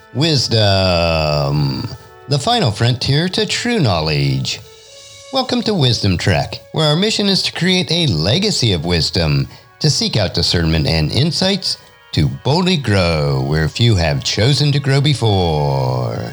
Wisdom, the final frontier to true knowledge. Welcome to Wisdom Trek, where our mission is to create a legacy of wisdom, to seek out discernment and insights, to boldly grow where few have chosen to grow before.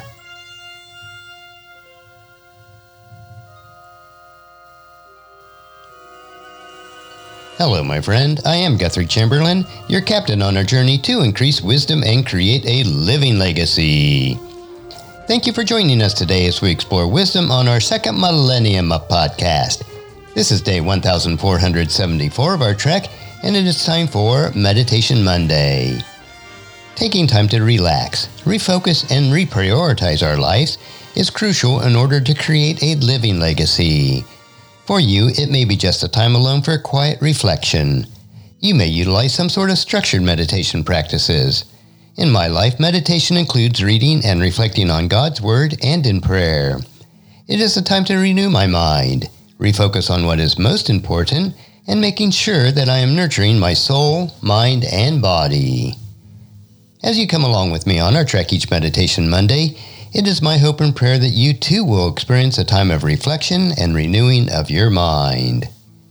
Hello, my friend. I am Guthrie Chamberlain, your captain on our journey to increase wisdom and create a living legacy. Thank you for joining us today as we explore wisdom on our second millennium of podcast. This is day 1474 of our trek, and it is time for Meditation Monday. Taking time to relax, refocus, and reprioritize our lives is crucial in order to create a living legacy. For you, it may be just a time alone for quiet reflection. You may utilize some sort of structured meditation practices. In my life, meditation includes reading and reflecting on God's Word and in prayer. It is a time to renew my mind, refocus on what is most important, and making sure that I am nurturing my soul, mind, and body. As you come along with me on our trek each Meditation Monday, it is my hope and prayer that you too will experience a time of reflection and renewing of your mind.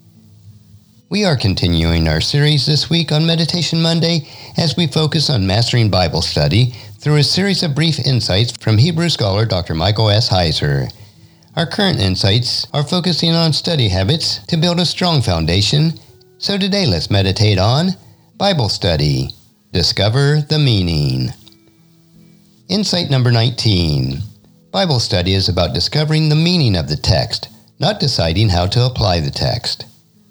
We are continuing our series this week on Meditation Monday as we focus on mastering Bible study through a series of brief insights from Hebrew scholar Dr. Michael S. Heiser. Our current insights are focusing on study habits to build a strong foundation, so today let's meditate on Bible study. Discover the meaning. Insight number 19. Bible study is about discovering the meaning of the text, not deciding how to apply the text.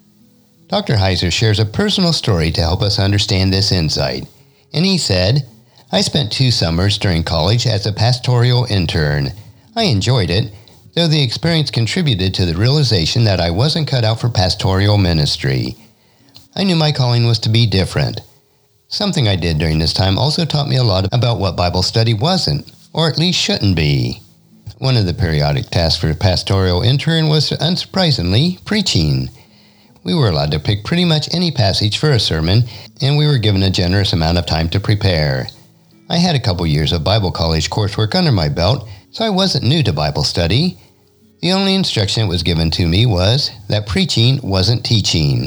Dr. Heiser shares a personal story to help us understand this insight, and he said, "I spent 2 summers during college as a pastoral intern. I enjoyed it, though the experience contributed to the realization that I wasn't cut out for pastoral ministry. I knew my calling was to be different. Something I did during this time also taught me a lot about what Bible study wasn't, or at least shouldn't be. One of the periodic tasks for a pastoral intern was, unsurprisingly, preaching. We were allowed to pick pretty much any passage for a sermon, and we were given a generous amount of time to prepare. I had a couple years of Bible college coursework under my belt, so I wasn't new to Bible study. The only instruction that was given to me was that preaching wasn't teaching.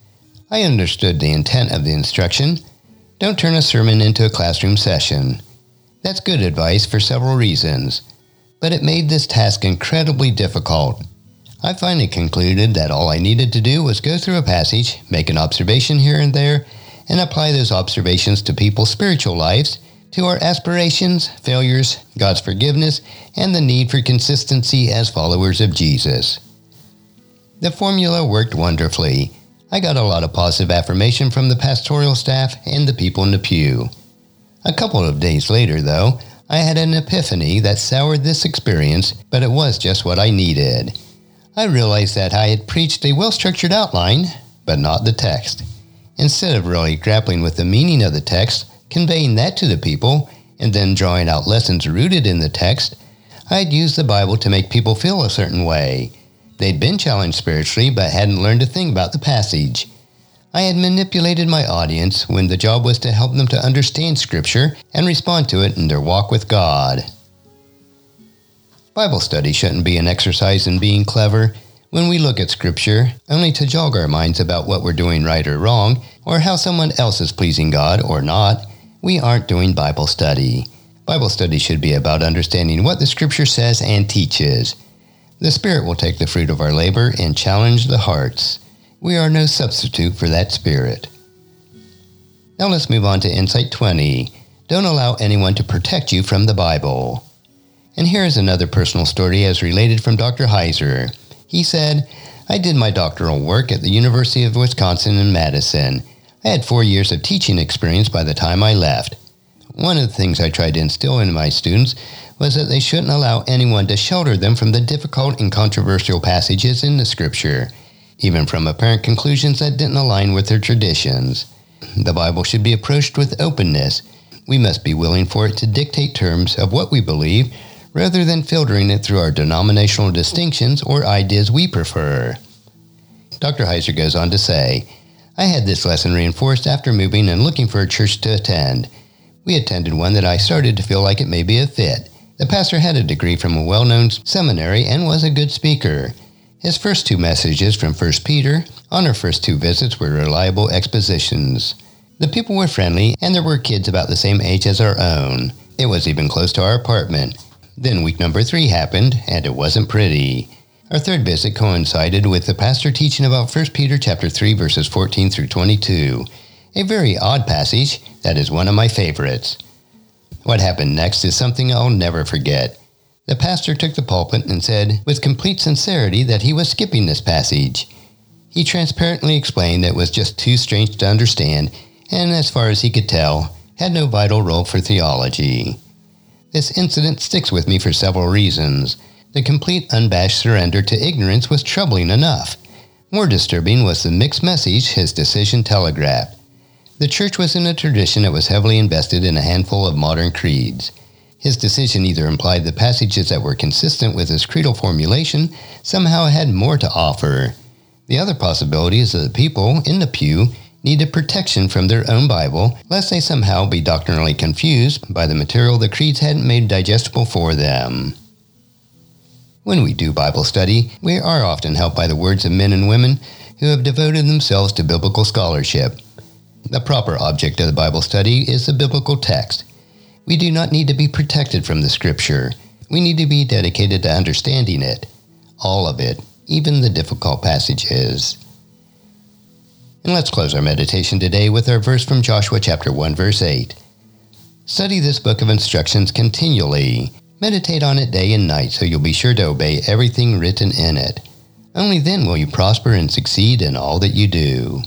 I understood the intent of the instruction. Don't turn a sermon into a classroom session. That's good advice for several reasons, but it made this task incredibly difficult. I finally concluded that all I needed to do was go through a passage, make an observation here and there, and apply those observations to people's spiritual lives, to our aspirations, failures, God's forgiveness, and the need for consistency as followers of Jesus. The formula worked wonderfully. I got a lot of positive affirmation from the pastoral staff and the people in the pew. A couple of days later, though, I had an epiphany that soured this experience, but it was just what I needed. I realized that I had preached a well-structured outline, but not the text. Instead of really grappling with the meaning of the text, conveying that to the people, and then drawing out lessons rooted in the text, I had used the Bible to make people feel a certain way. They'd been challenged spiritually, but hadn't learned a thing about the passage. I had manipulated my audience when the job was to help them to understand Scripture and respond to it in their walk with God. Bible study shouldn't be an exercise in being clever. When we look at Scripture, only to jog our minds about what we're doing right or wrong, or how someone else is pleasing God or not, we aren't doing Bible study. Bible study should be about understanding what the Scripture says and teaches. The Spirit will take the fruit of our labor and challenge the hearts. We are no substitute for that Spirit. Now let's move on to Insight 20. Don't allow anyone to protect you from the Bible. And here is another personal story as related from Dr. Heiser. He said, "I did my doctoral work at the University of Wisconsin in Madison. I had 4 years of teaching experience by the time I left. One of the things I tried to instill in my students was that they shouldn't allow anyone to shelter them from the difficult and controversial passages in the Scripture, even from apparent conclusions that didn't align with their traditions. The Bible should be approached with openness. We must be willing for it to dictate terms of what we believe, rather than filtering it through our denominational distinctions or ideas we prefer." Dr. Heiser goes on to say, "I had this lesson reinforced after moving and looking for a church to attend. We attended one that I started to feel like it may be a fit. The pastor had a degree from a well-known seminary and was a good speaker. His first 2 messages from 1 Peter on our first 2 visits were reliable expositions. The people were friendly, and there were kids about the same age as our own. It was even close to our apartment. Then week number 3 happened, and it wasn't pretty. Our third visit coincided with the pastor teaching about 1 Peter chapter 3, verses 14 through 22. A very odd passage that is one of my favorites. What happened next is something I'll never forget. The pastor took the pulpit and said with complete sincerity that he was skipping this passage. He transparently explained that it was just too strange to understand, and as far as he could tell, had no vital role for theology. This incident sticks with me for several reasons. The complete unabashed surrender to ignorance was troubling enough. More disturbing was the mixed message his decision telegraphed. The church was in a tradition that was heavily invested in a handful of modern creeds. His decision either implied the passages that were consistent with his creedal formulation somehow had more to offer. The other possibility is that the people in the pew needed protection from their own Bible, lest they somehow be doctrinally confused by the material the creeds hadn't made digestible for them. When we do Bible study, we are often helped by the words of men and women who have devoted themselves to biblical scholarship. The proper object of the Bible study is the biblical text. We do not need to be protected from the Scripture. We need to be dedicated to understanding it. All of it, even the difficult passages. And let's close our meditation today with our verse from Joshua chapter 1, verse 8. Study this book of instructions continually. Meditate on it day and night so you'll be sure to obey everything written in it. Only then will you prosper and succeed in all that you do.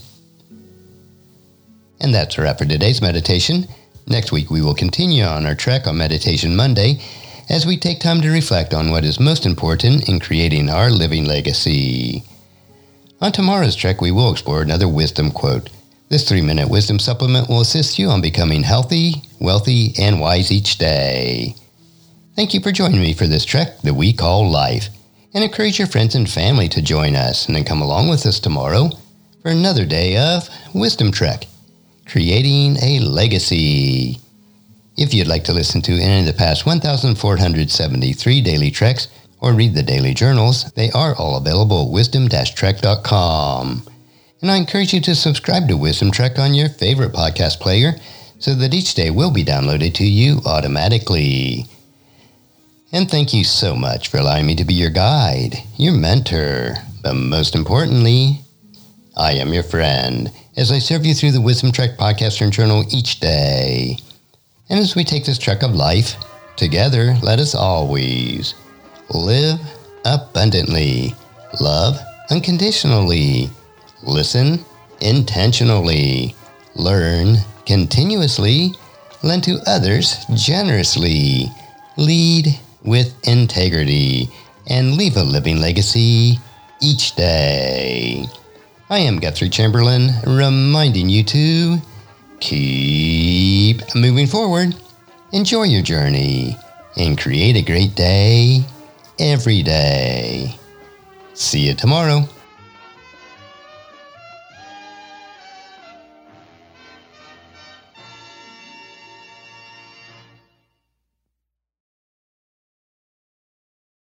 And that's a wrap for today's meditation. Next week we will continue on our trek on Meditation Monday as we take time to reflect on what is most important in creating our living legacy. On tomorrow's trek we will explore another wisdom quote. This 3-minute wisdom supplement will assist you on becoming healthy, wealthy, and wise each day. Thank you for joining me for this trek that we call life, and encourage your friends and family to join us and then come along with us tomorrow for another day of Wisdom Trek. Creating a Legacy. If you'd like to listen to any of the past 1,473 daily treks or read the daily journals, they are all available at wisdom-trek.com. And I encourage you to subscribe to Wisdom Trek on your favorite podcast player so that each day will be downloaded to you automatically. And thank you so much for allowing me to be your guide, your mentor, but most importantly, I am your friend as I serve you through the Wisdom Trek podcast and journal each day. And as we take this trek of life, together, let us always live abundantly, love unconditionally, listen intentionally, learn continuously, lend to others generously, lead with integrity, and leave a living legacy each day. I am Guthrie Chamberlain, reminding you to keep moving forward, enjoy your journey, and create a great day every day. See you tomorrow.